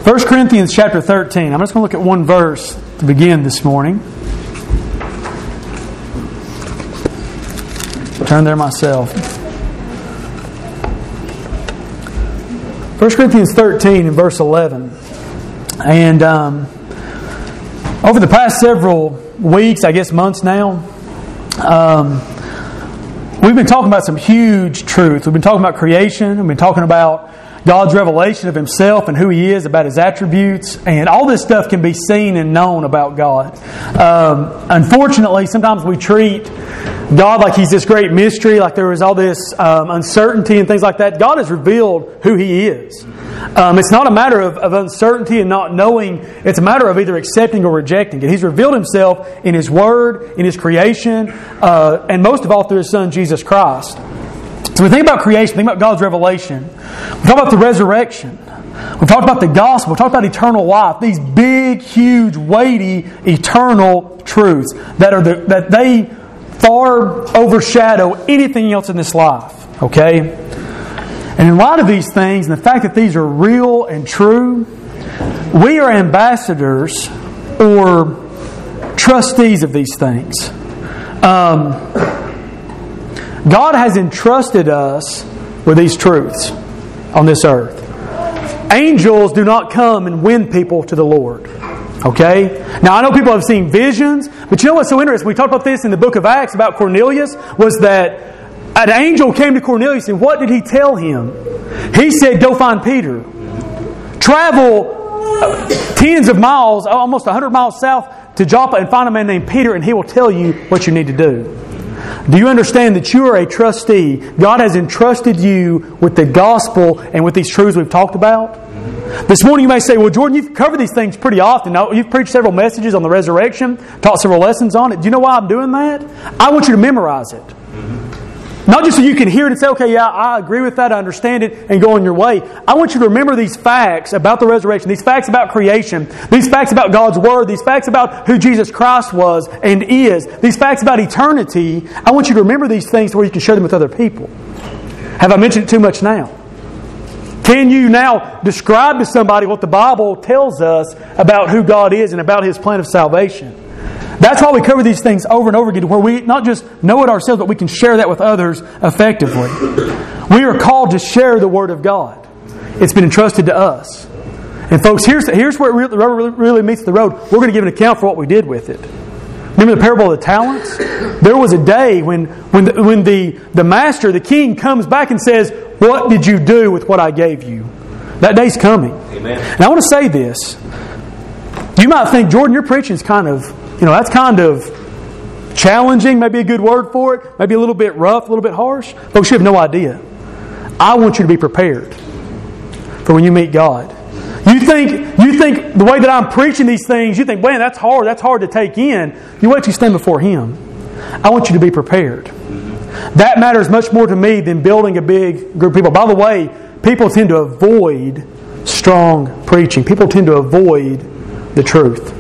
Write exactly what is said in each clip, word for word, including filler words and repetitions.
First Corinthians chapter thirteen. I'm just going to look at one verse to begin this morning. Turn there myself. First Corinthians thirteen and verse eleven. And um, over the past several weeks, I guess months now, um, we've been talking about some huge truths. We've been talking about creation. We've been talking about God's revelation of Himself and who He is, about His attributes, and all this stuff can be seen and known about God. Um, unfortunately, sometimes we treat God like He's this great mystery, like there is all this um, uncertainty and things like that. God has revealed who He is. Um, it's not a matter of, of uncertainty and not knowing. It's a matter of either accepting or rejecting it. He's revealed Himself in His Word, in His creation, uh, and most of all through His Son, Jesus Christ. So we think about creation, think about God's revelation. We talk about the resurrection. We talk about the gospel. We talk about eternal life. These big, huge, weighty, eternal truths that are the, that they far overshadow anything else in this life. Okay? And in light of these things, and the fact that these are real and true, we are ambassadors or trustees of these things. Um... God has entrusted us with these truths on this earth. Angels do not come and win people to the Lord. Okay? Now, I know people have seen visions, but you know what's so interesting? We talked about this in the book of Acts about Cornelius, was that an angel came to Cornelius and what did he tell him? He said, go find Peter. Travel tens of miles, almost one hundred miles south to Joppa and find a man named Peter and he will tell you what you need to do. Do you understand that you are a trustee? God has entrusted you with the gospel and with these truths we've talked about. This morning you may say, well, Jordan, you've covered these things pretty often. Now, you've preached several messages on the resurrection, taught several lessons on it. Do you know why I'm doing that? I want you to memorize it. Not just so you can hear it and say, okay, yeah, I agree with that, I understand it, and go on your way. I want you to remember these facts about the resurrection, these facts about creation, these facts about God's Word, these facts about who Jesus Christ was and is, these facts about eternity. I want you to remember these things where you can share them with other people. Have I mentioned it too much now? Can you now describe to somebody what the Bible tells us about who God is and about His plan of salvation? That's why we cover these things over and over again, where we not just know it ourselves, but we can share that with others effectively. We are called to share the Word of God. It's been entrusted to us. And folks, here's, here's where it really, really meets the road. We're going to give an account for what we did with it. Remember the parable of the talents? There was a day when, when, the, when the, the master, the king, comes back and says, what did you do with what I gave you? That day's coming. Amen. And I want to say this. You might think, Jordan, your preaching is kind of... You know, that's kind of challenging, maybe a good word for it, maybe a little bit rough, a little bit harsh. Folks, you have no idea. I want you to be prepared for when you meet God. You think you think the way that I'm preaching these things, you think, man, that's hard, that's hard to take in. You wait till you stand before Him. I want you to be prepared. That matters much more to me than building a big group of people. By the way, people tend to avoid strong preaching. People tend to avoid the truth.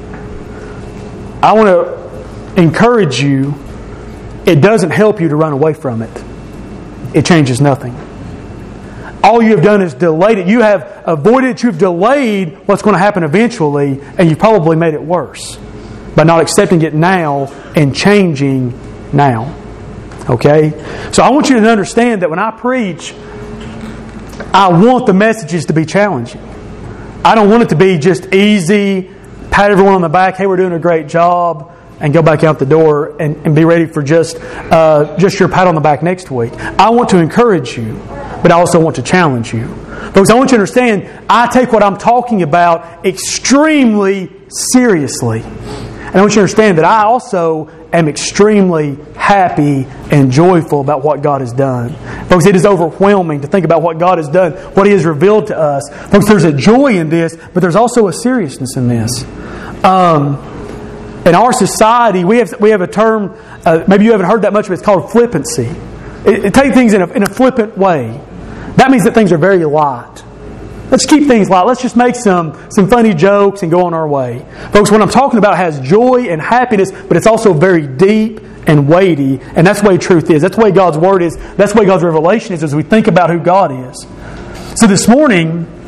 I want to encourage you, it doesn't help you to run away from it. It changes nothing. All you have done is delayed it. You have avoided it. You've delayed what's going to happen eventually, and you've probably made it worse by not accepting it now and changing now. Okay? So I want you to understand that when I preach, I want the messages to be challenging. I don't want it to be just easy, pat everyone on the back, hey, we're doing a great job, and go back out the door and, and be ready for just uh, just your pat on the back next week. I want to encourage you, but I also want to challenge you. Folks, I want you to understand, I take what I'm talking about extremely seriously. And I want you to understand that I also am extremely happy and joyful about what God has done. Folks, it is overwhelming to think about what God has done, what He has revealed to us. Folks, there's a joy in this, but there's also a seriousness in this. Um, in our society, we have we have a term, uh, maybe you haven't heard that much of it, it's called flippancy. It, it takes things in a, in a flippant way. That means that things are very light. Let's keep things light. Let's just make some, some funny jokes and go on our way. Folks, what I'm talking about has joy and happiness, but it's also very deep and weighty, and that's the way truth is. That's the way God's Word is. That's the way God's revelation is as we think about who God is. So this morning,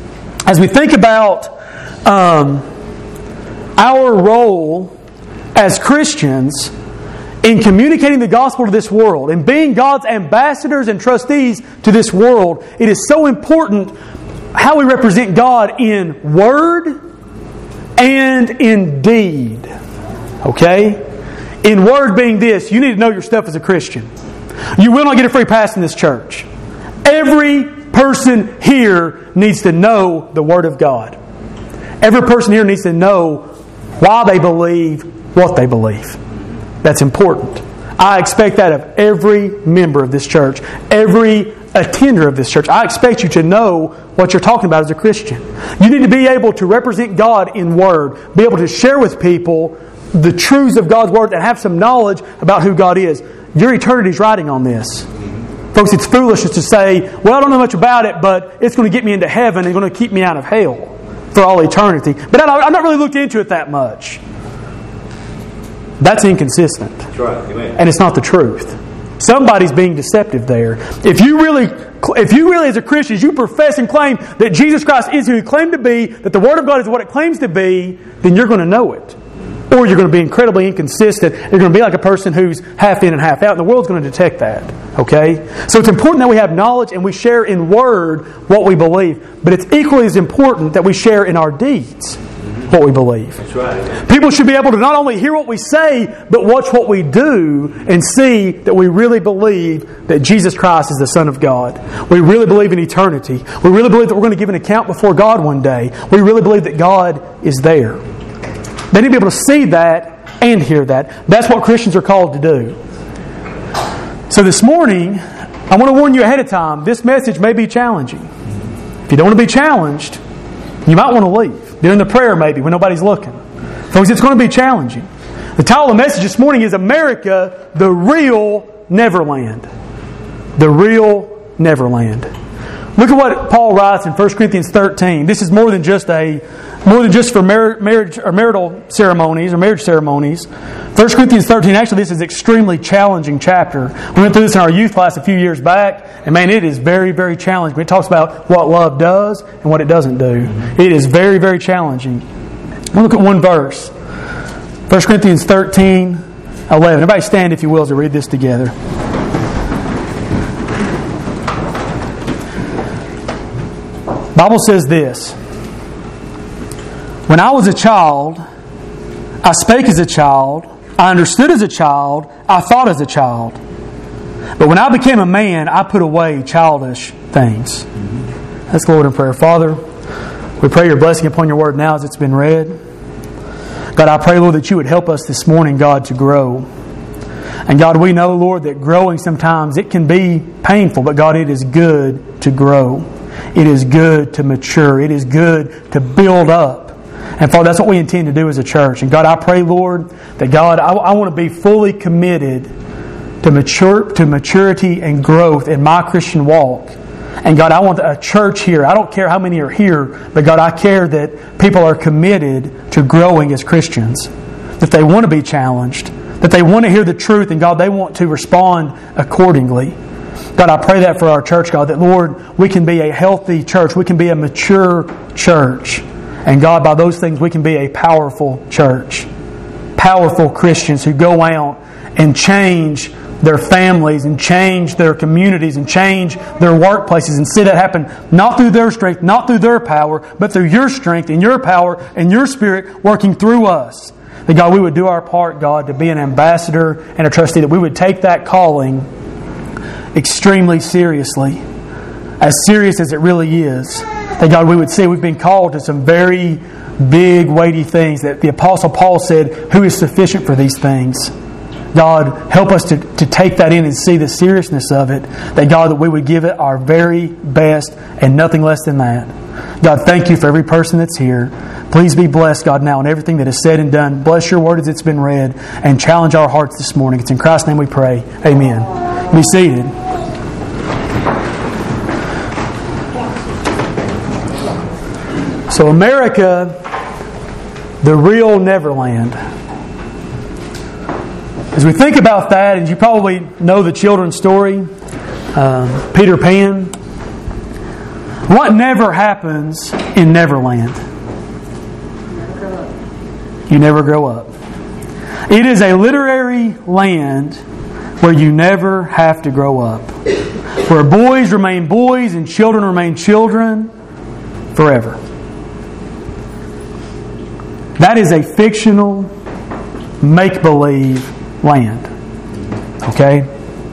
as we think about um, our role as Christians in communicating the gospel to this world and being God's ambassadors and trustees to this world, it is so important how we represent God in word and in deed. Okay? In word being this, you need to know your stuff as a Christian. You will not get a free pass in this church. Every person here needs to know the Word of God. Every person here needs to know why they believe what they believe. That's important. I expect that of every member of this church, every attender of this church. I expect you to know what you're talking about as a Christian. You need to be able to represent God in Word, be able to share with people the truths of God's Word and have some knowledge about who God is. Your eternity's riding on this. Folks, it's foolishness to say, well, I don't know much about it, but it's going to get me into heaven and going to keep me out of hell for all eternity. But I've not really looked into it that much. That's inconsistent. That's right. Amen. And it's not the truth. Somebody's being deceptive there. If you really, if you really as a Christian, as you profess and claim that Jesus Christ is who He claimed to be, that the Word of God is what it claims to be, then you're going to know it. Or you're going to be incredibly inconsistent. You're going to be like a person who's half in and half out. And the world's going to detect that. Okay? So it's important that we have knowledge and we share in word what we believe. But it's equally as important that we share in our deeds what we believe. That's right. People should be able to not only hear what we say, but watch what we do and see that we really believe that Jesus Christ is the Son of God. We really believe in eternity. We really believe that we're going to give an account before God one day. We really believe that God is there. They need to be able to see that and hear that. That's what Christians are called to do. So this morning, I want to warn you ahead of time, this message may be challenging. If you don't want to be challenged, you might want to leave. During the prayer maybe, when nobody's looking. Folks, it's going to be challenging. The title of the message this morning is America, the Real Neverland. The Real Neverland. Look at what Paul writes in First Corinthians thirteen. This is more than just a more than just for mar- marriage or marital ceremonies or marriage ceremonies. First Corinthians thirteen, actually this is an extremely challenging chapter. We went through this in our youth class a few years back, and man, it is very, very challenging. It talks about what love does and what it doesn't do. It is very, very challenging. We'll look at one verse. First Corinthians thirteen, eleven. Everybody stand, if you will, as we read this together. The Bible says this: when I was a child, I spake as a child, I understood as a child, I thought as a child. But when I became a man, I put away childish things. Let's go Lord in prayer. Father, we pray your blessing upon your word now as it's been read. God, I pray, Lord, that you would help us this morning, God, to grow. And God, we know, Lord, that growing sometimes it can be painful, but God, it is good to grow. It is good to mature. It is good to build up. And Father, that's what we intend to do as a church. And God, I pray, Lord, that God, I, I want to be fully committed to mature to maturity and growth in my Christian walk. And God, I want a church here. I don't care how many are here, but God, I care that people are committed to growing as Christians. That they want to be challenged. That they want to hear the truth, and God, they want to respond accordingly. God, I pray that for our church, God, that, Lord, we can be a healthy church. We can be a mature church. And God, by those things, we can be a powerful church. Powerful Christians who go out and change their families and change their communities and change their workplaces and see that happen not through their strength, not through their power, but through your strength and your power and your Spirit working through us. That, God, we would do our part, God, to be an ambassador and a trustee, that we would take that calling extremely seriously, as serious as it really is. That, God, we would see we've been called to some very big, weighty things that the Apostle Paul said, who is sufficient for these things? God, help us to, to take that in and see the seriousness of it. That, God, that we would give it our very best and nothing less than that. God, thank you for every person that's here. Please be blessed, God, now in everything that is said and done. Bless your word as it's been read and challenge our hearts this morning. It's in Christ's name we pray. Amen. Be seated. So America, the real Neverland. As we think about that, and you probably know the children's story, um, Peter Pan, what never happens in Neverland. You never grow up. It is a literary land where you never have to grow up. Where boys remain boys and children remain children forever. That is a fictional, make-believe land. Okay?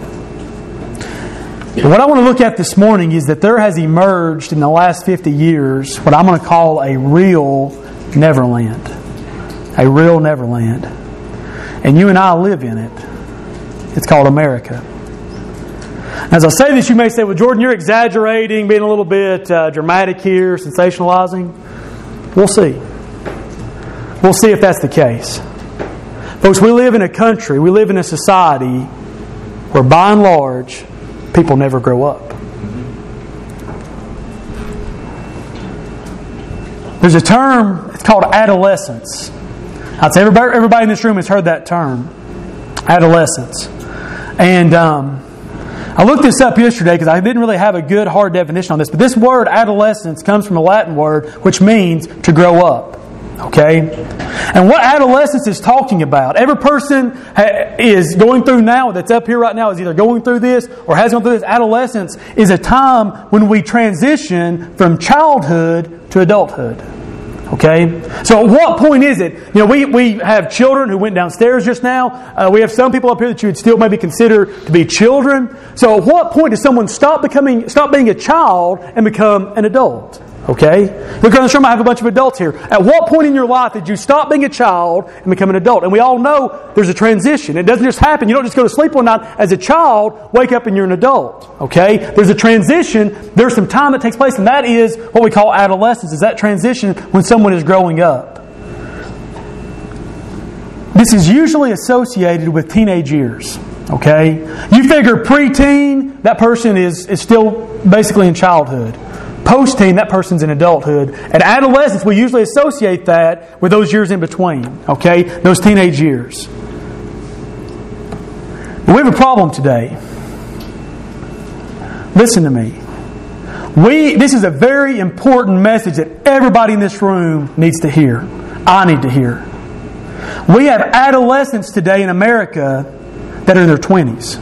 But what I want to look at this morning is that there has emerged in the last fifty years what I'm going to call a real Neverland. A real Neverland. And you and I live in it. It's called America. As I say this, you may say, well, Jordan, you're exaggerating, being a little bit uh, dramatic here, sensationalizing. We'll see. We'll see if that's the case. Folks, we live in a country, we live in a society where by and large, people never grow up. There's a term, it's called adolescence. I'd say everybody, everybody in this room has heard that term. Adolescence. And um, I looked this up yesterday because I didn't really have a good hard definition on this. But this word adolescence comes from a Latin word which means to grow up. Okay? And what adolescence is talking about, every person ha- is going through now, that's up here right now, is either going through this or has gone through this. Adolescence is a time when we transition from childhood to adulthood. Okay? So at what point is it? You know, we, we have children who went downstairs just now. Uh, we have some people up here that you would still maybe consider to be children. So at what point does someone stop becoming, stop being a child and become an adult? Okay? Look around this room, I have a bunch of adults here. At what point in your life did you stop being a child and become an adult? And we all know there's a transition. It doesn't just happen. You don't just go to sleep one night as a child, wake up and you're an adult. Okay? There's a transition. There's some time that takes place, and that is what we call adolescence. Is that transition when someone is growing up. This is usually associated with teenage years. Okay? You figure preteen, that person is, is still basically in childhood. Post-teen, that person's in adulthood. At adolescence, we usually associate that with those years in between. Okay? Those teenage years. We have a problem today. Listen to me. We, this is a very important message that everybody in this room needs to hear. I need to hear. We have adolescents today in America that are in their twenties.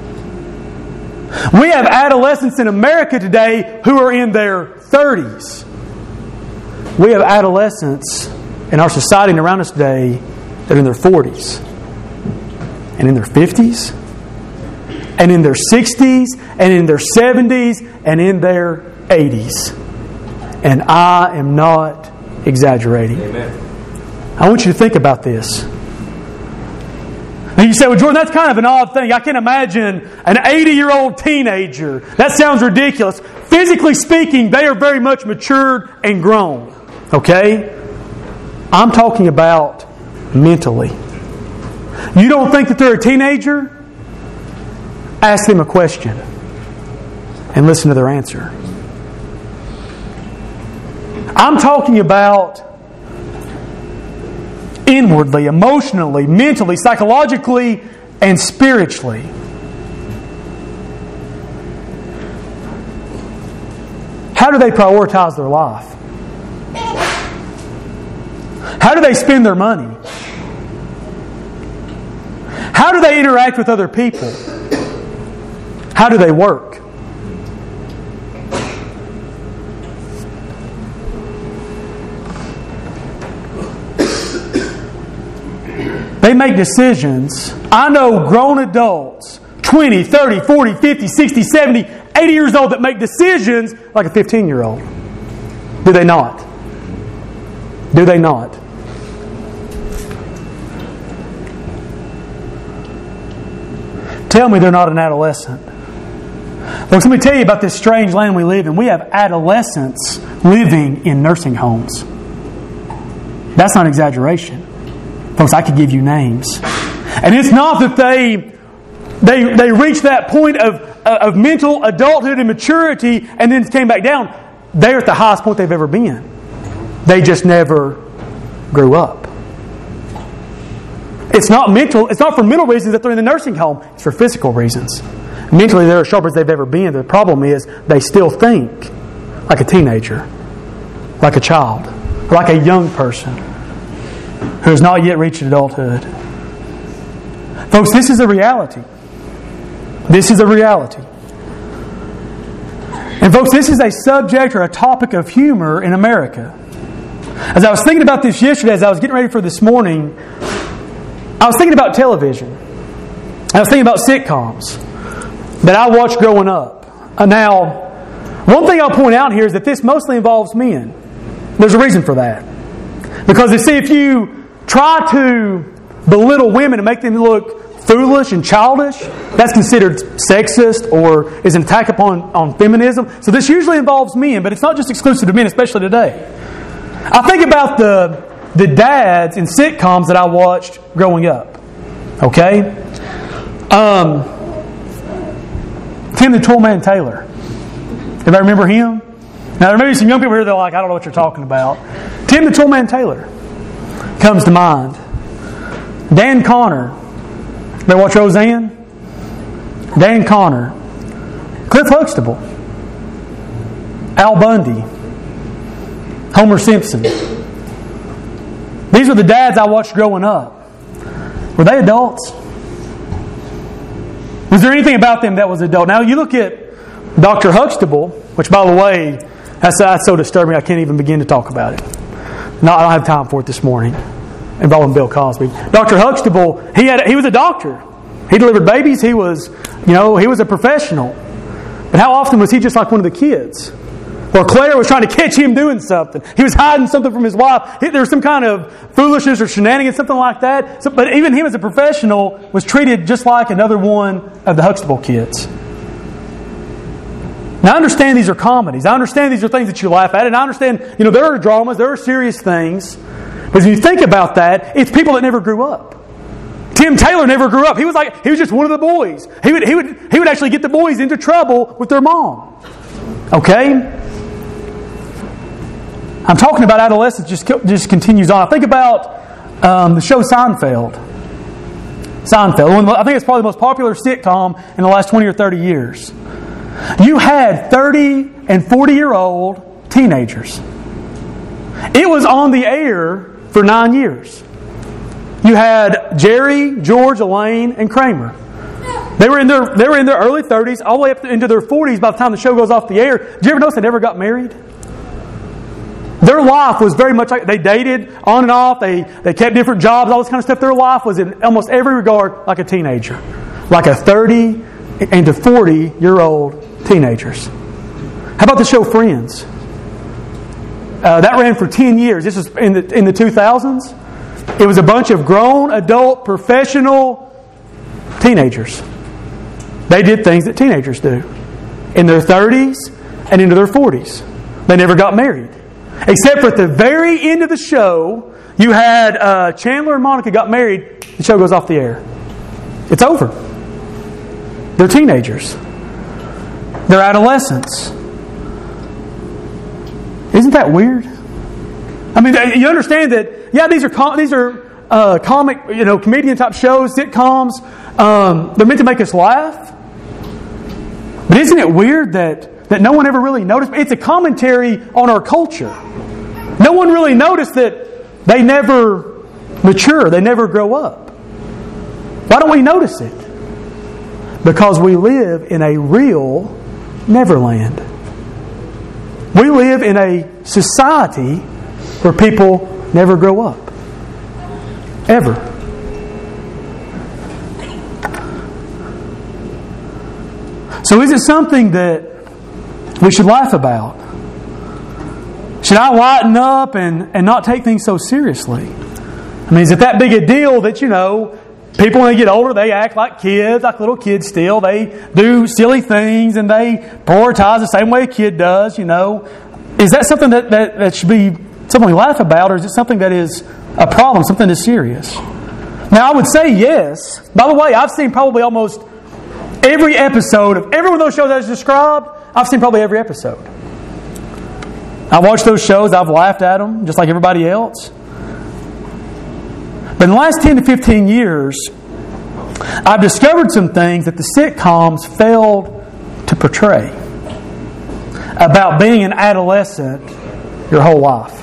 We have adolescents in America today who are in their thirties. We have adolescents in our society and around us today that are in their forties. And in their fifties. And in their sixties. And in their seventies. And in their eighties. And I am not exaggerating. Amen. I want you to think about this. And you say, well, Jordan, that's kind of an odd thing. I can imagine an eighty-year-old teenager. That sounds ridiculous. Physically speaking, they are very much matured and grown. Okay? I'm talking about mentally. You don't think that they're a teenager? Ask them a question and listen to their answer. I'm talking about inwardly, emotionally, mentally, psychologically, and spiritually. How do they prioritize their life? How do they spend their money? How do they interact with other people? How do they work? They make decisions. I know grown adults, twenty, thirty, forty, fifty, sixty, seventy, eighty years old that make decisions like a fifteen-year-old. Do they not? Do they not? Tell me they're not an adolescent. Look, let me tell you about this strange land we live in. We have adolescents living in nursing homes. That's not exaggeration. Folks, I could give you names. And it's not that they they they reach that point of, of mental adulthood and maturity and then came back down. They're at the highest point they've ever been. They just never grew up. It's not mental. It's not for mental reasons that they're in the nursing home. It's for physical reasons. Mentally, they're as sharp as they've ever been. The problem is they still think like a teenager. like a child, or like a young person who has not yet reached adulthood. Folks, this is a reality. This is a reality. And folks, this is a subject or a topic of humor in America. As I was thinking about this yesterday, as I was getting ready for this morning, I was thinking about television. I was thinking about sitcoms that I watched growing up. Now, one thing I'll point out here is that this mostly involves men. There's a reason for that. Because you see, if you try to belittle women and make them look foolish and childish, that's considered sexist or is an attack upon on feminism. So this usually involves men, but it's not just exclusive to men, especially today. I think about the the dads in sitcoms that I watched growing up. Okay? Um, Tim the Toolman Taylor. If I remember him? Now there may be some young people here that are like, I don't know what you're talking about. Tim the Toolman Taylor comes to mind. Dan Connor. They watch Roseanne? Dan Connor. Cliff Huxtable. Al Bundy. Homer Simpson. These were the dads I watched growing up. Were they adults? Was there anything about them that was adult? Now you look at Doctor Huxtable, which by the way, that's, that's so disturbing I can't even begin to talk about it. No, I don't have time for it this morning. Involving Bill Cosby. Doctor Huxtable, he had he was a doctor. He delivered babies. He was, you know, he was a professional. But how often was he just like one of the kids? Or Claire was trying to catch him doing something. He was hiding something from his wife. There was some kind of foolishness or shenanigans, something like that. So, but even him as a professional was treated just like another one of the Huxtable kids. Now I understand these are comedies. I understand these are things that you laugh at. And I understand, you know, there are dramas, there are serious things. But if you think about that, it's people that never grew up. Tim Taylor never grew up. He was like he was just one of the boys. He would he would he would actually get the boys into trouble with their mom. Okay? I'm talking about adolescence. Just just continues on. I think about um, the show Seinfeld. Seinfeld. I think it's probably the most popular sitcom in the last twenty or thirty years. You had thirty and forty year old teenagers. It was on the air for nine years. You had Jerry, George, Elaine, and Kramer. They were in their they were in their early thirties, all the way up into their forties by the time the show goes off the air. Did you ever notice they never got married? Their life was very much like they dated on and off. They they kept different jobs, all this kind of stuff. Their life was in almost every regard like a teenager, like a thirty and to forty year old teenagers. How about the show Friends? Uh, that ran for ten years. This was in the in the two thousands. It was a bunch of grown, adult, professional teenagers. They did things that teenagers do. In their thirties and into their forties. They never got married. Except for at the very end of the show, you had uh, Chandler and Monica got married. The show goes off the air. It's over. They're teenagers. They're adolescents. Isn't that weird? I mean, you understand that, yeah, these are com- these are uh, comic, you know, comedian type shows, sitcoms. Um, they're meant to make us laugh. But isn't it weird that, that no one ever really noticed? It's a commentary on our culture. No one really noticed that they never mature, they never grow up. Why don't we notice it? Because we live in a real Neverland. We live in a society where people never grow up. Ever. So is it something that we should laugh about? Should I lighten up and, and not take things so seriously? I mean, is it that big a deal that, you know, people when they get older, they act like kids, like little kids still. They do silly things and they prioritize the same way a kid does, you know. Is that something that, that, that should be something we laugh about, or is it something that is a problem, something that's serious? Now, I would say yes. By the way, I've seen probably almost every episode of every one of those shows I just described. I've seen probably every episode. I've watched those shows. I've laughed at them, just like everybody else. But in the last ten to fifteen years, I've discovered some things that the sitcoms failed to portray about being an adolescent your whole life.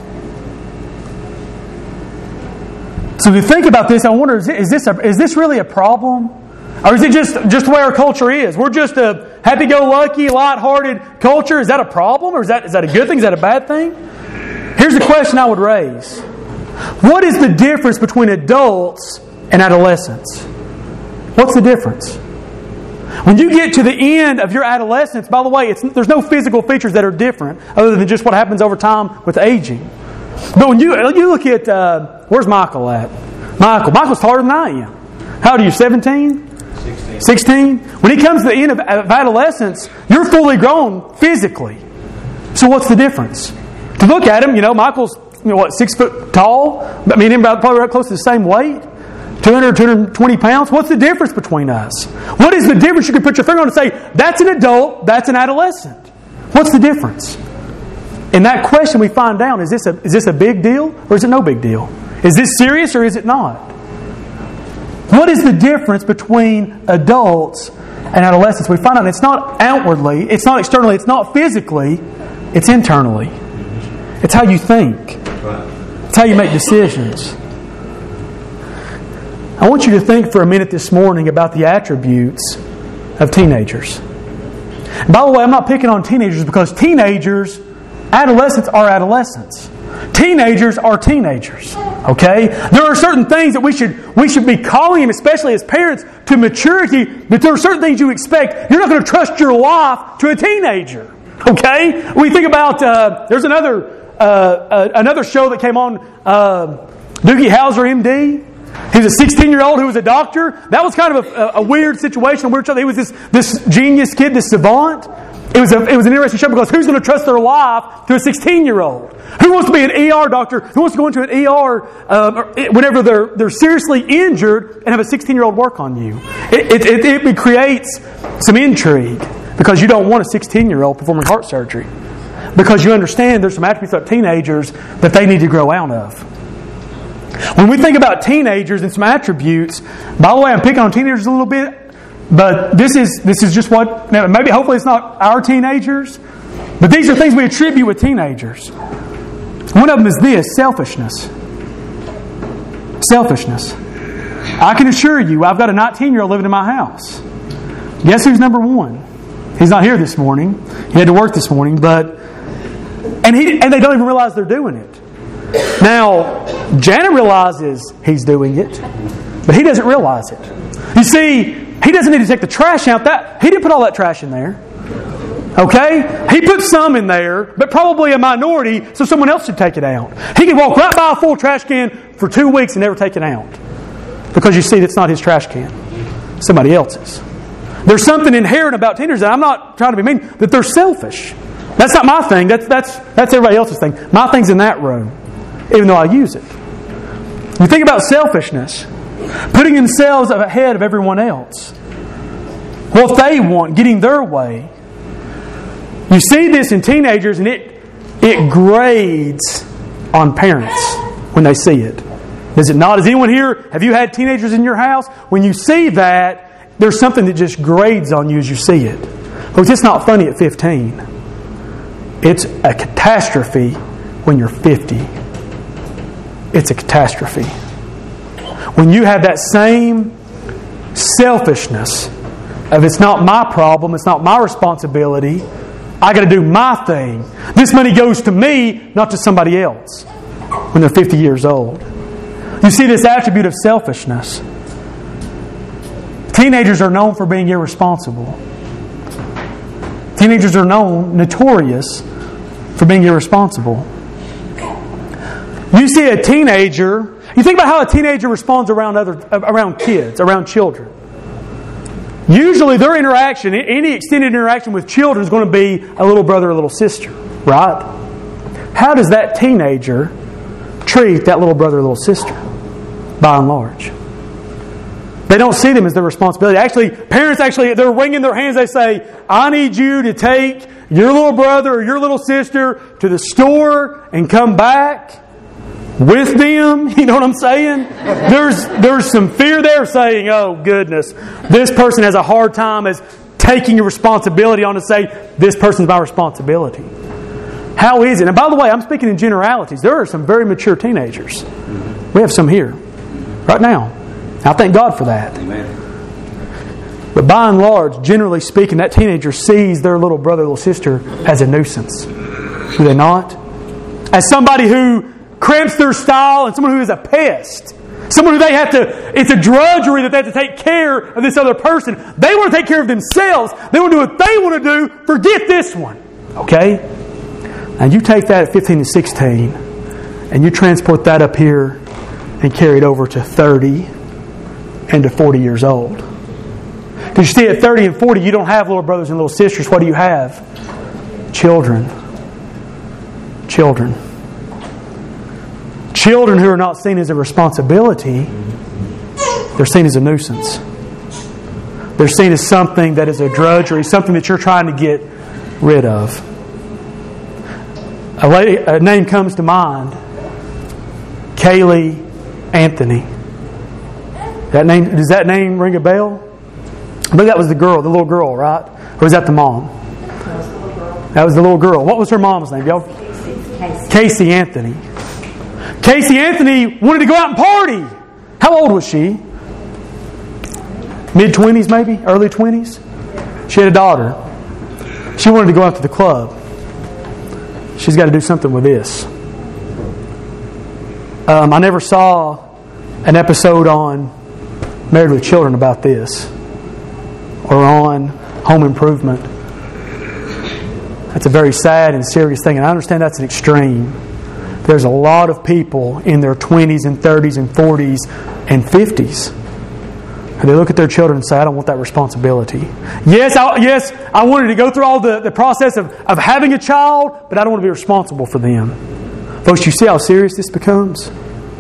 So to think about this, I wonder, is this, a, is this really a problem? Or is it just, just the way our culture is? We're just a happy-go-lucky, light-hearted culture. Is that a problem? Or is that, is that a good thing? Is that a bad thing? Here's the question I would raise. What is the difference between adults and adolescents? What's the difference? When you get to the end of your adolescence, by the way, it's, there's no physical features that are different other than just what happens over time with aging. But when you, you look at, uh, where's Michael at? Michael. Michael's taller than I am. How old are you, seventeen? sixteen. sixteen? When he comes to the end of, of adolescence, you're fully grown physically. So what's the difference? To look at him, you know, Michael's, you know, what, six foot tall? I mean, about probably right close to the same weight. two hundred, two hundred twenty pounds. What's the difference between us? What is the difference? You can put your finger on and say, that's an adult, that's an adolescent. What's the difference? In that question we find out, is this a, is this a big deal or is it no big deal? Is this serious or is it not? What is the difference between adults and adolescents? We find out it's not outwardly, it's not externally, it's not physically, it's internally. It's how you think. It's how you make decisions. I want you to think for a minute this morning about the attributes of teenagers. By the way, I'm not picking on teenagers because teenagers, adolescents are adolescents. Teenagers are teenagers. Okay? There are certain things that we should we should be calling them, especially as parents, to maturity, but there are certain things you expect. You're not going to trust your life to a teenager. Okay? We think about, uh, there's another uh, uh, another show that came on, uh, Doogie Howser, M D. He was a sixteen-year-old who was a doctor. That was kind of a, a weird situation. A weird show. He was this, this genius kid, this savant. It was, a, it was an interesting show because who's going to trust their life to a sixteen-year-old? Who wants to be an E R doctor? Who wants to go into an E R uh, whenever they're they're seriously injured and have a sixteen-year-old work on you? It, it, it, it creates some intrigue because you don't want a sixteen-year-old performing heart surgery because you understand there's some attributes of teenagers that they need to grow out of. When we think about teenagers and some attributes, by the way, I'm picking on teenagers a little bit, but this is this is just what, maybe hopefully it's not our teenagers, but these are things we attribute with teenagers. One of them is this, selfishness. Selfishness. I can assure you, I've got a nineteen-year-old living in my house. Guess who's number one? He's not here this morning. He had to work this morning, but and he and they don't even realize they're doing it. Now, Janet realizes he's doing it, but he doesn't realize it. You see, he doesn't need to take the trash out. That he didn't put all that trash in there. Okay? He put some in there, but probably a minority, so someone else should take it out. He can walk right by a full trash can for two weeks and never take it out. Because you see, it's not his trash can. Somebody else's. There's something inherent about teenagers, and I'm not trying to be mean, that they're selfish. That's not my thing. That's, that's, that's everybody else's thing. My thing's in that room, even though I use it. You think about selfishness. Putting themselves ahead of everyone else. What they want, getting their way. You see this in teenagers, and it it grades on parents when they see it. Does it not? Does anyone here, have you had teenagers in your house? When you see that, there's something that just grades on you as you see it. Because it's not funny at fifteen. It's a catastrophe when you're fifty. It's a catastrophe. When you have that same selfishness of it's not my problem, it's not my responsibility, I got to do my thing. This money goes to me, not to somebody else when they're fifty years old. You see this attribute of selfishness. Teenagers are known for being irresponsible. Teenagers are known, notorious, for being irresponsible. You see a teenager, you think about how a teenager responds around other, around kids, around children. Usually their interaction, any extended interaction with children is going to be a little brother or a little sister, right? How does that teenager treat that little brother or little sister, by and large? They don't see them as their responsibility. Actually, parents actually, they're wringing their hands. They say, I need you to take your little brother or your little sister to the store and come back with them. You know what I'm saying? There's there's some fear there saying, oh goodness, this person has a hard time as taking your responsibility on to say, this person's my responsibility. How is it? And by the way, I'm speaking in generalities. There are some very mature teenagers. We have some here right now. I thank God for that. Amen. But by and large, generally speaking, that teenager sees their little brother, little sister as a nuisance. Do they not? As somebody who cramps their style and someone who is a pest. Someone who they have to, it's a drudgery that they have to take care of this other person. They want to take care of themselves. They want to do what they want to do. Forget this one. Okay? And you take that at fifteen and sixteen and you transport that up here and carry it over to thirty and to forty years old. Because you see, at thirty and forty, you don't have little brothers and little sisters. What do you have? Children. Children. Children who are not seen as a responsibility, they're seen as a nuisance. They're seen as something that is a drudgery, something that you're trying to get rid of. A, lady, a name comes to mind. Kaylee Anthony. That name, does that name ring a bell? I believe that was the girl, the little girl, right? Or was that the mom? That was the little girl. That was the little girl. What was her mom's name, y'all? Casey. Casey Anthony. Casey Anthony wanted to go out and party. How old was she? Mid-twenties maybe? Early twenties? She had a daughter. She wanted to go out to the club. She's got to do something with this. Um, I never saw an episode on Married with Children about this. Or on Home Improvement. That's a very sad and serious thing. And I understand that's an extreme. There's a lot of people in their twenties and thirties and forties and fifties. And they look at their children and say, I don't want that responsibility. Yes, I, yes, I wanted to go through all the, the process of, of having a child, but I don't want to be responsible for them. Folks, you see how serious this becomes?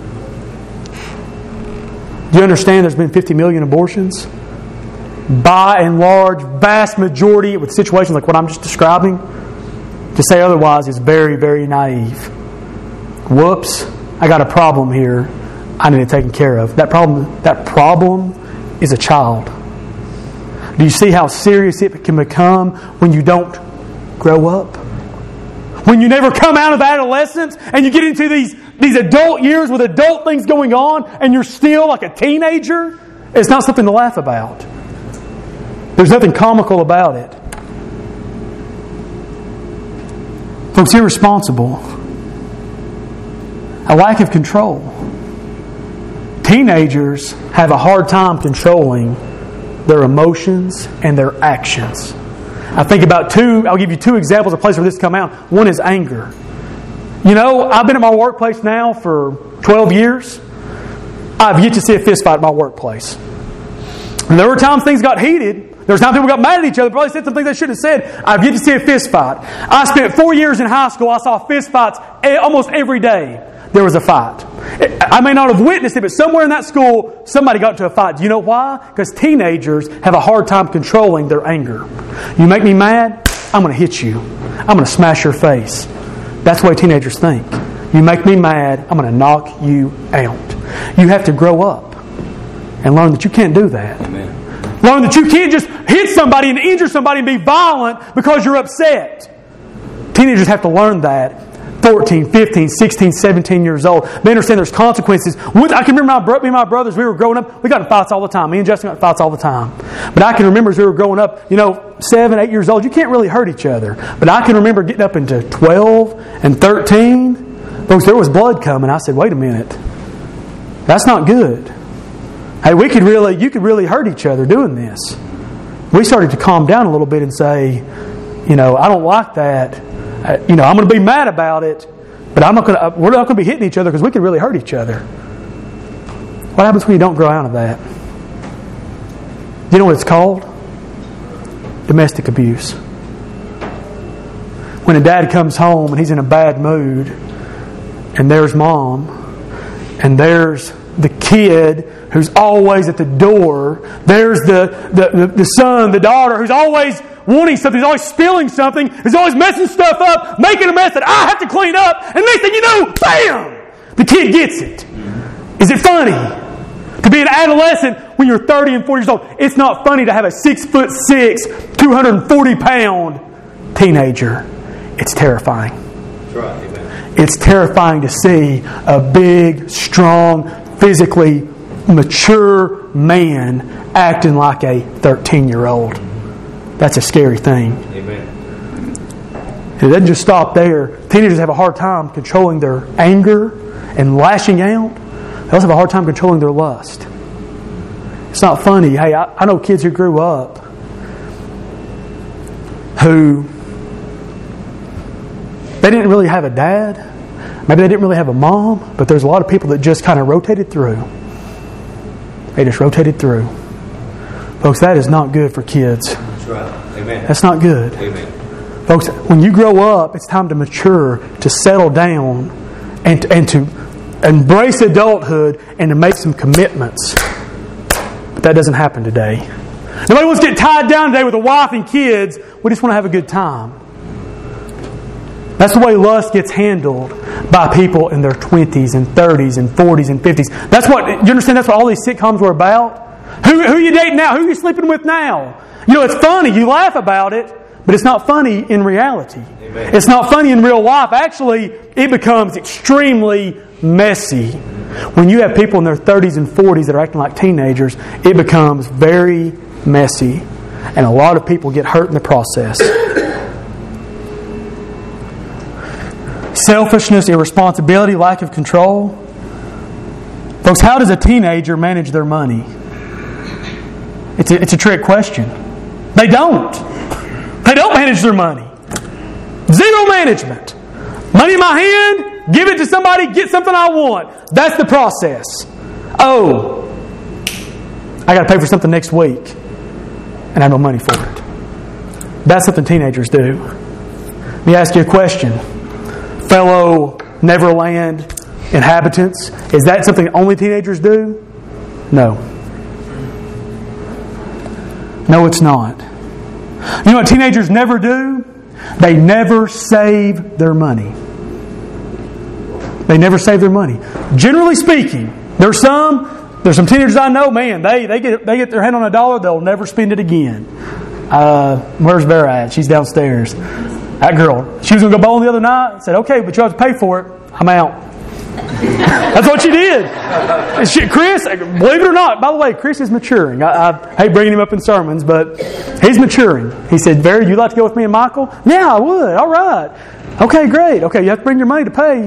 Do you understand there's been fifty million abortions? By and large, vast majority with situations like what I'm just describing, to say otherwise is very, very naive. Whoops, I got a problem here I need it taken care of. That problem, that problem is a child. Do you see how serious it can become when you don't grow up? When you never come out of adolescence and you get into these, these adult years with adult things going on and you're still like a teenager? It's not something to laugh about. There's nothing comical about it. Folks, irresponsible. A lack of control. Teenagers have a hard time controlling their emotions and their actions. I think about two, I'll give you two examples of places where this come out. One is anger. You know, I've been at my workplace now for twelve years. I've yet to see a fist fight at my workplace. And there were times things got heated. There were times people got mad at each other, probably said some things they shouldn't have said. I've yet to see a fist fight. I spent four years in high school. I saw fist fights almost every day. There was a fight. I may not have witnessed it, but somewhere in that school, somebody got into a fight. Do you know why? Because teenagers have a hard time controlling their anger. You make me mad, I'm going to hit you. I'm going to smash your face. That's the way teenagers think. You make me mad, I'm going to knock you out. You have to grow up and learn that you can't do that. Amen. Learn that you can't just hit somebody and injure somebody and be violent because you're upset. Teenagers have to learn that. fourteen, fifteen, sixteen, seventeen years old. They understand there's consequences. I can remember my, bro- me and my brothers, we were growing up, we got in fights all the time. Me and Justin got in fights all the time. But I can remember as we were growing up, you know, seven, eight years old, you can't really hurt each other. But I can remember getting up into twelve and thirteen. Folks, there was blood coming. I said, wait a minute. That's not good. Hey, we could really, you could really hurt each other doing this. We started to calm down a little bit and say, you know, I don't like that. Uh, you know, I'm going to be mad about it, but I'm not going to. We're not going to be hitting each other because we could really hurt each other. What happens when you don't grow out of that? Do you know what it's called? Domestic abuse. When a dad comes home and he's in a bad mood, and there's mom, and there's the kid who's always at the door. There's the the, the, the son, the daughter who's always wanting something, who's always spilling something, who's always messing stuff up, making a mess that I have to clean up, and next thing you know, bam! The kid gets it. Is it funny to be an adolescent when you're thirty and forty years old? It's not funny to have a six foot six, two hundred forty pound teenager. It's terrifying. right. Amen. It's terrifying to see a big, strong, physically mature man acting like a thirteen-year-old. That's a scary thing. Amen. It doesn't just stop there. Teenagers have a hard time controlling their anger and lashing out. They also have a hard time controlling their lust. It's not funny. Hey, I, I know kids who grew up who they didn't really have a dad. Maybe they didn't really have a mom, but there's a lot of people that just kind of rotated through. They just rotated through. Folks, that is not good for kids. That's right. Amen. That's not good. Amen. Folks, when you grow up, it's time to mature, to settle down, and, and to embrace adulthood and to make some commitments. But that doesn't happen today. Nobody wants to get tied down today with a wife and kids. We just want to have a good time. That's the way lust gets handled by people in their twenties and thirties and forties and fifties. That's what, you understand that's what all these sitcoms were about? Who, who are you dating now? Who are you sleeping with now? You know, it's funny. You laugh about it, but it's not funny in reality. Amen. It's not funny in real life. Actually, it becomes extremely messy. When you have people in their thirties and forties that are acting like teenagers, it becomes very messy. And a lot of people get hurt in the process. Selfishness, irresponsibility, lack of control. Folks, how does a teenager manage their money? It's a, it's a trick question. They don't. They don't manage their money. Zero management. Money in my hand, give it to somebody, get something I want. That's the process. Oh, I got to pay for something next week, and I have no money for it. That's something teenagers do. Let me ask you a question. Fellow Neverland inhabitants, is that something only teenagers do? No. No, it's not. You know what teenagers never do? They never save their money. They never save their money. Generally speaking, there's some there's some teenagers I know, man, they they get they get their hand on a dollar, they'll never spend it again. Uh, where's Vera at? She's downstairs. That girl, she was going to go bowling the other night. Said, okay, but you have to pay for it. I'm out. That's what she did. She, Chris, believe it or not, by the way, Chris is maturing. I, I hate bringing him up in sermons, but he's maturing. He said, Vera, you'd like to go with me and Michael? Yeah, I would. All right. Okay, great. Okay, you have to bring your money to pay.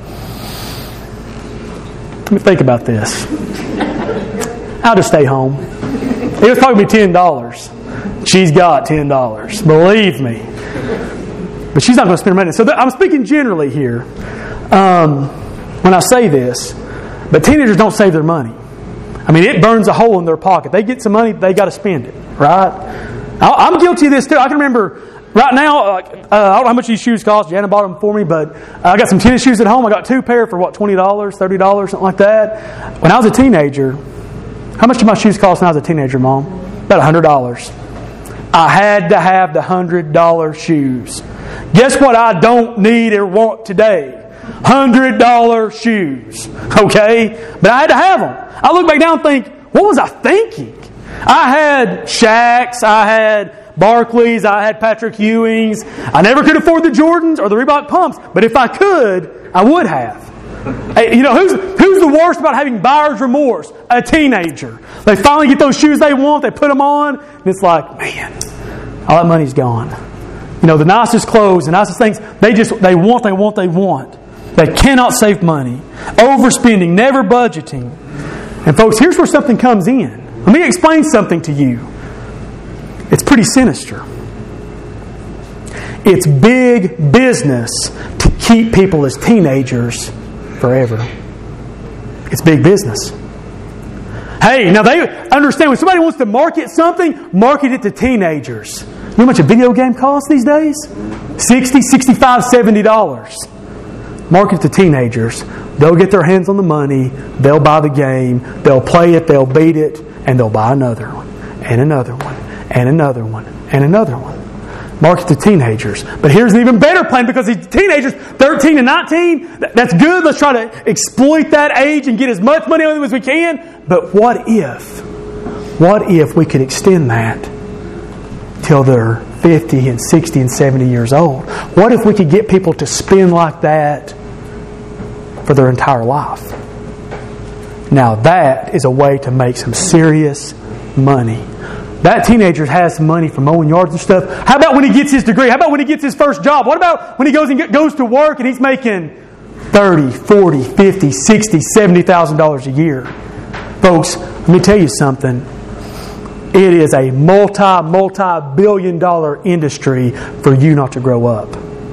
Let me think about this. I'll just stay home. It was probably ten dollars. She's got ten dollars. Believe me. But she's not going to spend her money. So th- I'm speaking generally here um, when I say this. But teenagers don't save their money. I mean, it burns a hole in their pocket. They get some money, they got to spend it, right? I- I'm guilty of this too. I can remember right now, uh, I don't know how much these shoes cost. Jana bought them for me, but I got some tennis shoes at home. I got two pair for what, twenty dollars, thirty dollars, something like that. When I was a teenager, how much did my shoes cost when I was a teenager, Mom? About one hundred dollars. I had to have the one hundred dollars shoes. Guess what I don't need or want today? one hundred dollars shoes. Okay? But I had to have them. I look back now and think, what was I thinking? I had Shaqs, I had Barclays, I had Patrick Ewings. I never could afford the Jordans or the Reebok pumps, but if I could, I would have. Hey, you know, who's who's the worst about having buyer's remorse? A teenager. They finally get those shoes they want, they put them on, and it's like, man, all that money's gone. You know, the nicest clothes, the nicest things, they just, they want, they want, they want. They cannot save money. Overspending, never budgeting. And folks, here's where something comes in. Let me explain something to you. It's pretty sinister. It's big business to keep people as teenagers forever. It's big business. Hey, now they understand when somebody wants to market something, market it to teenagers. You know how much a video game costs these days? sixty dollars, sixty-five dollars, seventy dollars. Market to teenagers. They'll get their hands on the money. They'll buy the game. They'll play it. They'll beat it. And they'll buy another one. And another one. And another one. And another one. Market to teenagers. But here's an even better plan because these teenagers, thirteen and nineteen, that's good. Let's try to exploit that age and get as much money on them as we can. But what if, what if we could extend that till they're fifty and sixty and seventy years old. What if we could get people to spend like that for their entire life? Now that is a way to make some serious money. That teenager has some money from mowing yards and stuff. How about when he gets his degree? How about when he gets his first job? What about when he goes and get, goes to work and he's making thirty, forty, fifty, sixty, seventy thousand dollars a year? Folks, let me tell you something. It is a multi, multi-billion dollar industry for you not to grow up.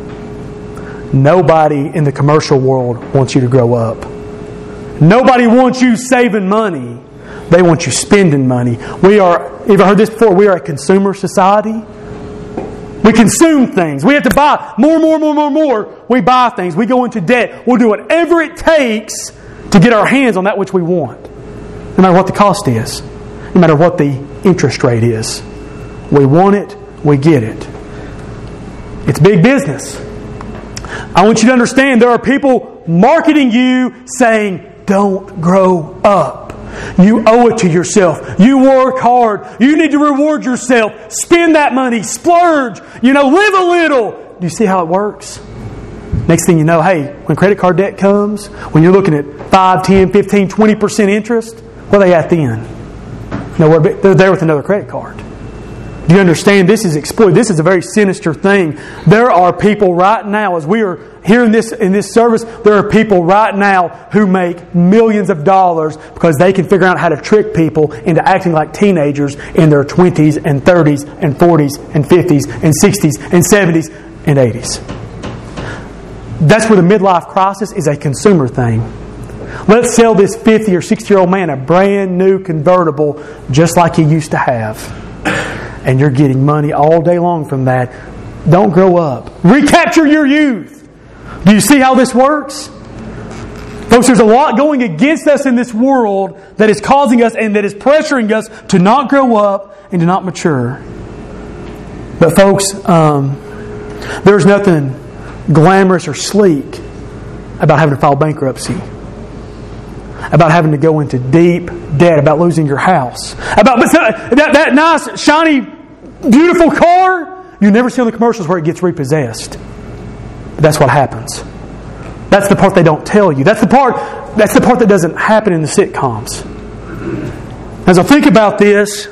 Nobody in the commercial world wants you to grow up. Nobody wants you saving money. They want you spending money. We are, you've heard this before, we are a consumer society. We consume things. We have to buy more, more, more, more, more. We buy things. We go into debt. We'll do whatever it takes to get our hands on that which we want. No matter what the cost is. No matter what the interest rate is. We want it, we get it. It's big business. I want you to understand there are people marketing you saying, don't grow up. You owe it to yourself. You work hard. You need to reward yourself. Spend that money. Splurge. You know, live a little. Do you see how it works? Next thing you know, hey, when credit card debt comes, when you're looking at five, ten, fifteen, twenty percent interest, where are they at then? Nowhere, they're there with another credit card. Do you understand? This is exploited. This is a very sinister thing. There are people right now, as we are hearing this in this service, there are people right now who make millions of dollars because they can figure out how to trick people into acting like teenagers in their twenties and thirties and forties and fifties and sixties and seventies and eighties. That's where the midlife crisis is a consumer thing. Let's sell this fifty or sixty year old man a brand new convertible just like he used to have. And you're getting money all day long from that. Don't grow up. Recapture your youth. Do you see how this works? Folks, there's a lot going against us in this world that is causing us and that is pressuring us to not grow up and to not mature. But folks, um, there's nothing glamorous or sleek about having to file bankruptcy. About having to go into deep debt, about losing your house, about that, that nice, shiny, beautiful car you never see on the commercials where it gets repossessed. But that's what happens. That's the part they don't tell you. That's the part. That's the part that doesn't happen in the sitcoms. As I think about this,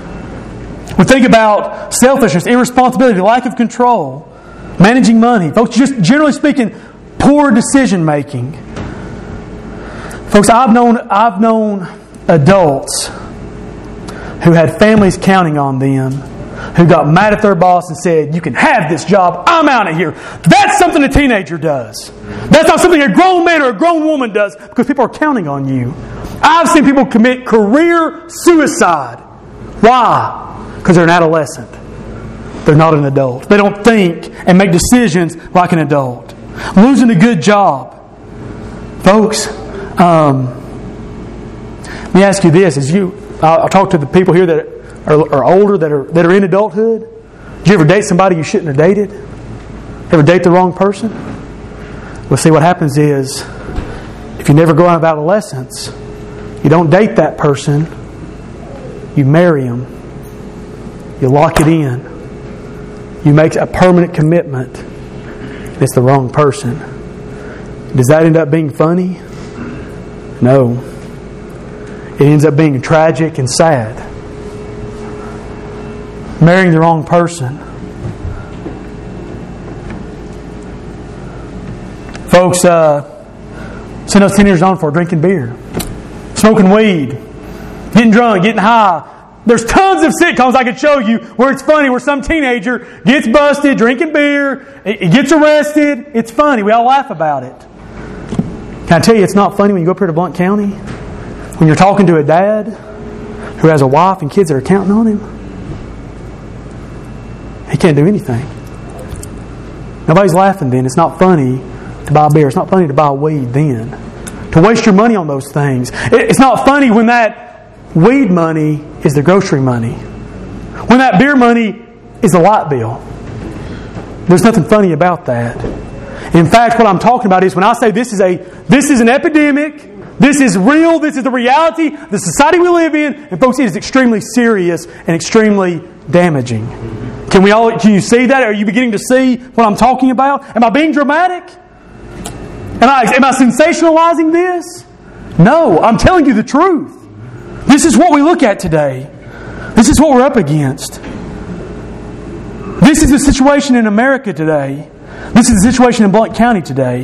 we think about selfishness, irresponsibility, lack of control, managing money. Folks, just generally speaking, poor decision making. Folks, I've known I've known adults who had families counting on them, who got mad at their boss and said, you can have this job, I'm out of here. That's something a teenager does. That's not something a grown man or a grown woman does because people are counting on you. I've seen people commit career suicide. Why? Because they're an adolescent. They're not an adult. They don't think and make decisions like an adult. Losing a good job. Folks, Um, let me ask you this: As you, I'll, I'll talk to the people here that are, are older, that are that are in adulthood. Did you ever date somebody you shouldn't have dated? Ever date the wrong person? Well, see, what happens is, if you never grow out of adolescence, you don't date that person. You marry them. You lock it in. You make a permanent commitment. It's the wrong person. Does that end up being funny? No. It ends up being tragic and sad. Marrying the wrong person. Folks, uh, send those teenagers on for drinking beer, smoking weed, getting drunk, getting high. There's tons of sitcoms I could show you where it's funny, where some teenager gets busted drinking beer, he gets arrested. It's funny. We all laugh about it. Can I tell you it's not funny when you go up here to Blount County? When you're talking to a dad who has a wife and kids that are counting on him? He can't do anything. Nobody's laughing then. It's not funny to buy beer. It's not funny to buy weed then. To waste your money on those things. It's not funny when that weed money is the grocery money. When that beer money is the light bill. There's nothing funny about that. In fact, what I'm talking about is when I say this is a this is an epidemic, this is real, this is the reality, the society we live in, and folks, it is extremely serious and extremely damaging. Can we all? Can you see that? Are you beginning to see what I'm talking about? Am I being dramatic? Am I, am I sensationalizing this? No, I'm telling you the truth. This is what we look at today. This is what we're up against. This is the situation in America today. This is the situation in Blount County today.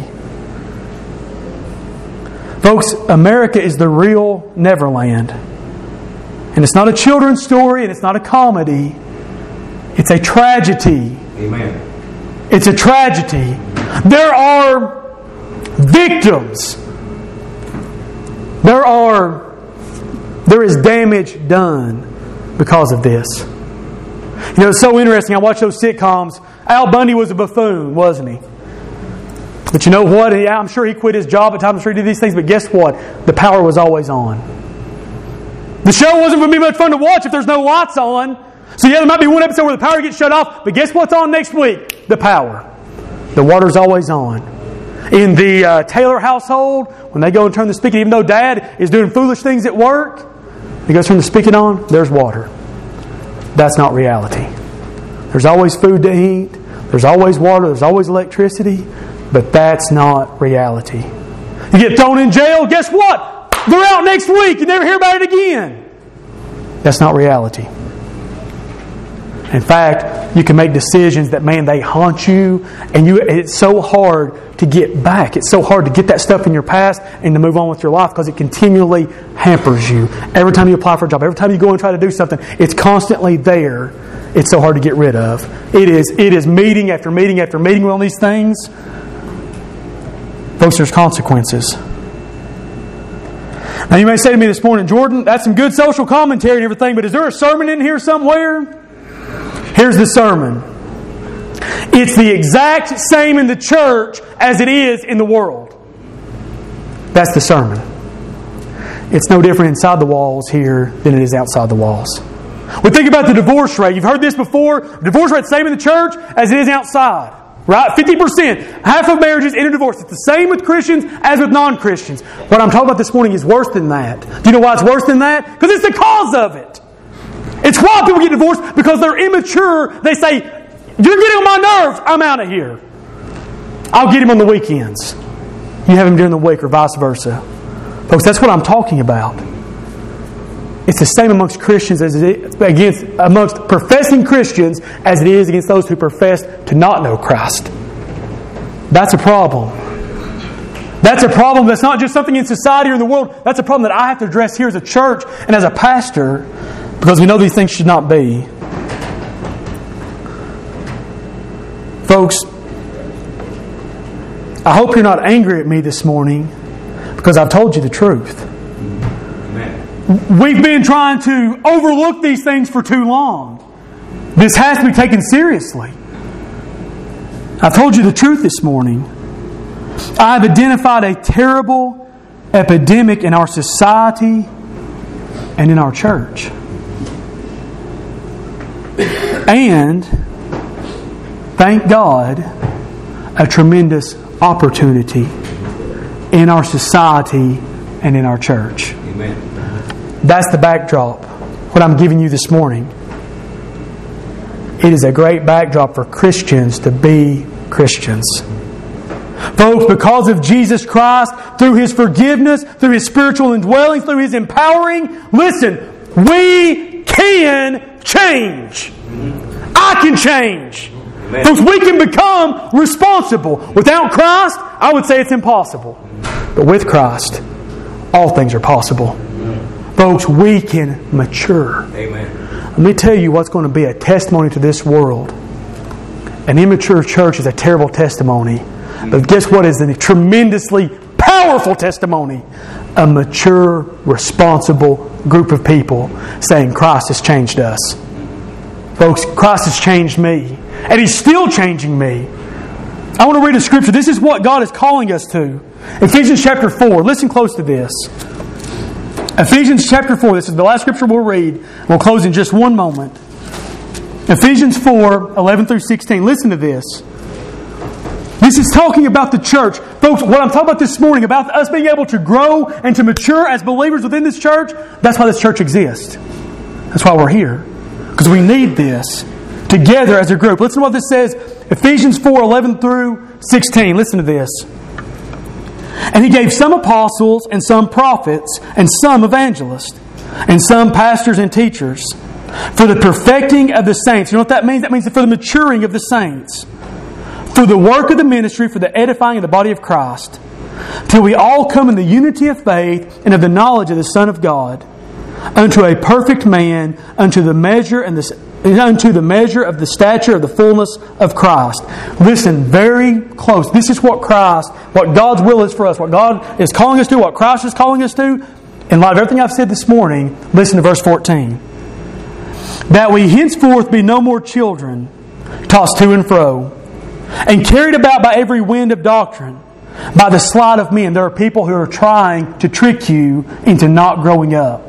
Folks, America is the real Neverland. And it's not a children's story and it's not a comedy. It's a tragedy. Amen. It's a tragedy. There are victims. There are there is damage done because of this. You know, it's so interesting. I watch those sitcoms. Al Bundy was a buffoon, wasn't he? But you know what? I'm sure he quit his job at times. I'm sure he did these things. But guess what? The power was always on. The show wasn't going to be much fun to watch if there's no lights on. So yeah, there might be one episode where the power gets shut off. But guess what's on next week? The power. The water's always on. In the uh, Taylor household, when they go and turn the spigot, even though Dad is doing foolish things at work, he goes to turn the spigot on, there's water. That's not reality. There's always food to eat. There's always water. There's always electricity. But that's not reality. You get thrown in jail, guess what? They're out next week. You never hear about it again. That's not reality. In fact, you can make decisions that, man, they haunt you, and you. It's so hard to get back. It's so hard to get that stuff in your past and to move on with your life because it continually hampers you. Every time you apply for a job, every time you go and try to do something, it's constantly there. It's so hard to get rid of. It is, it is meeting after meeting after meeting on these things. Folks, there's consequences. Now you may say to me this morning, Jordan, that's some good social commentary and everything, but is there a sermon in here somewhere? Here's the sermon. It's the exact same in the church as it is in the world. That's the sermon. It's no different inside the walls here than it is outside the walls. We think about the divorce rate. You've heard this before. The divorce rate is the same in the church as it is outside. Right? fifty percent. Half of marriages end in divorce. It's the same with Christians as with non-Christians. What I'm talking about this morning is worse than that. Do you know why it's worse than that? Because it's the cause of it. It's why people get divorced, because they're immature. They say, you're getting on my nerves, I'm out of here. I'll get him on the weekends. You have him during the week, or vice versa. Folks, that's what I'm talking about. It's the same amongst Christians as it is against amongst professing Christians as it is against those who profess to not know Christ. That's a problem. That's a problem that's not just something in society or in the world. That's a problem that I have to address here as a church and as a pastor, because we know these things should not be. Folks, I hope you're not angry at me this morning because I've told you the truth. We've been trying to overlook these things for too long. This has to be taken seriously. I've told you the truth this morning. I've identified a terrible epidemic in our society and in our church. And, thank God, a tremendous opportunity in our society and in our church. Amen. That's the backdrop, what I'm giving you this morning. It is a great backdrop for Christians to be Christians. Folks, because of Jesus Christ, through His forgiveness, through His spiritual indwelling, through His empowering, listen, we can change. I can change. Amen. Folks, we can become responsible. Without Christ, I would say it's impossible. But with Christ, all things are possible. Folks, we can mature. Amen. Let me tell you what's going to be a testimony to this world. An immature church is a terrible testimony. But guess what is a tremendously powerful testimony? A mature, responsible group of people saying Christ has changed us. Folks, Christ has changed me. And He's still changing me. I want to read a scripture. This is what God is calling us to. Ephesians chapter four. Listen close to this. Ephesians chapter four. This is the last scripture we'll read. We'll close in just one moment. Ephesians four, eleven through sixteen. Listen to this. This is talking about the church. Folks, what I'm talking about this morning, about us being able to grow and to mature as believers within this church, that's why this church exists. That's why we're here. Because we need this to together as a group. Listen to what this says. Ephesians four, eleven through sixteen. Listen to this. And He gave some apostles, and some prophets, and some evangelists, and some pastors and teachers, for the perfecting of the saints. You know what that means? That means for the maturing of the saints. For the work of the ministry, for the edifying of the body of Christ, till we all come in the unity of faith and of the knowledge of the Son of God, unto a perfect man, unto the measure and the unto the measure of the stature of the fullness of Christ. Listen very close. This is what Christ, what God's will is for us, what God is calling us to, what Christ is calling us to. In light of everything I've said this morning, listen to verse fourteen. That we henceforth be no more children, tossed to and fro, and carried about by every wind of doctrine, by the sleight of men. There are people who are trying to trick you into not growing up.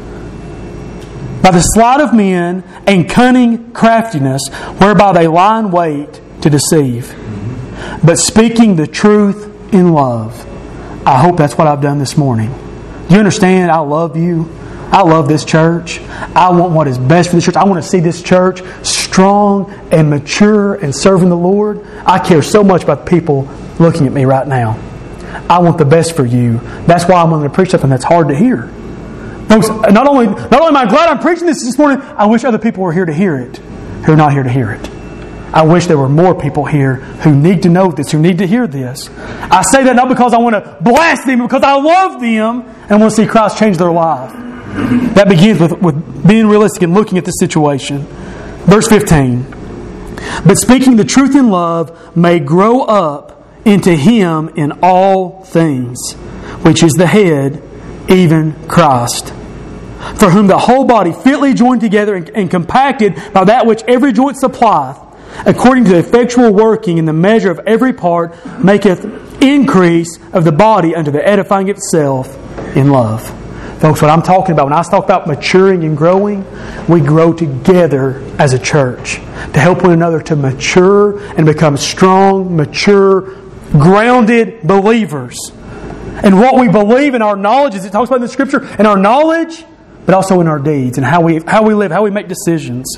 By the sleight of men and cunning craftiness, whereby they lie in wait to deceive. But speaking the truth in love. I hope that's what I've done this morning. Do you understand? I love you. I love this church. I want what is best for this church. I want to see this church strong and mature and serving the Lord. I care so much about people looking at me right now. I want the best for you. That's why I'm going to preach something that's hard to hear. Folks, not only, not only am I glad I'm preaching this this morning, I wish other people were here to hear it, who are not here to hear it. I wish there were more people here who need to know this, who need to hear this. I say that not because I want to blast them, but because I love them and I want to see Christ change their life. That begins with, with being realistic and looking at the situation. Verse fifteen. But speaking the truth in love may grow up into Him in all things, which is the head, even Christ. For whom the whole body fitly joined together and, and compacted by that which every joint supplieth, according to the effectual working in the measure of every part, maketh increase of the body unto the edifying itself in love. Folks, what I'm talking about, when I talk about maturing and growing, we grow together as a church to help one another to mature and become strong, mature, grounded believers. And what we believe in our knowledge, as it talks about in the Scripture, in our knowledge, but also in our deeds and how we how we live, how we make decisions.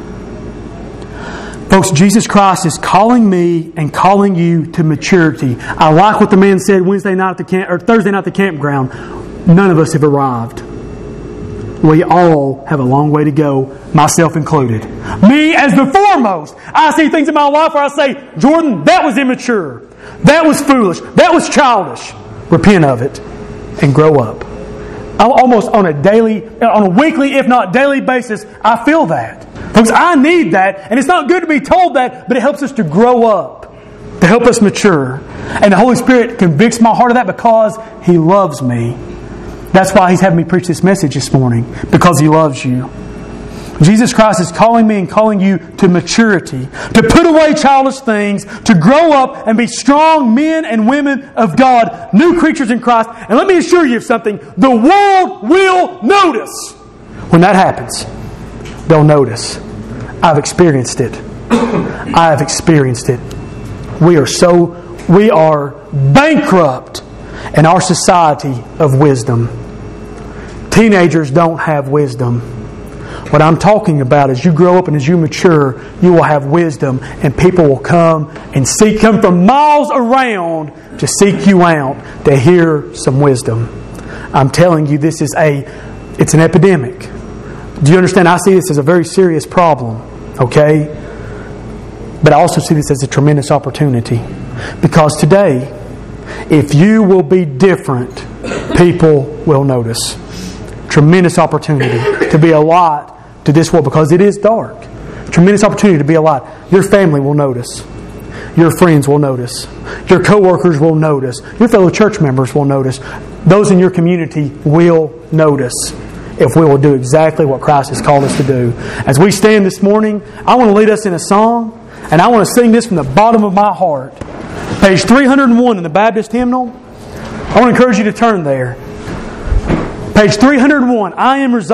Folks, Jesus Christ is calling me and calling you to maturity. I like what the man said Wednesday night at the camp or Thursday night at the campground. None of us have arrived. We all have a long way to go, myself included. Me as the foremost. I see things in my life where I say, Jordan, that was immature. That was foolish. That was childish. Repent of it and grow up. Almost on a daily, on a weekly, if not daily basis, I feel that. Folks, I need that. And it's not good to be told that, but it helps us to grow up, to help us mature. And the Holy Spirit convicts my heart of that because He loves me. That's why He's having me preach this message this morning, because He loves you. Jesus Christ is calling me and calling you to maturity, to put away childish things, to grow up and be strong men and women of God, new creatures in Christ. And let me assure you of something, the world will notice. When that happens, they'll notice. I've experienced it. I have experienced it. We are so, we are bankrupt in our society of wisdom. Teenagers don't have wisdom. What I'm talking about is you grow up and as you mature, you will have wisdom and people will come and seek, come from miles around to seek you out to hear some wisdom. I'm telling you, this is a, it's an epidemic. Do you understand? I see this as a very serious problem, okay? But I also see this as a tremendous opportunity. Because today, if you will be different, people will notice. Tremendous opportunity to be a light to this world because it is dark. Tremendous opportunity to be a light. Your family will notice. Your friends will notice. Your co-workers will notice. Your fellow church members will notice. Those in your community will notice if we will do exactly what Christ has called us to do. As we stand this morning, I want to lead us in a song, and I want to sing this from the bottom of my heart. Page three hundred one in the Baptist hymnal. I want to encourage you to turn there. Page three hundred one. I am resolved.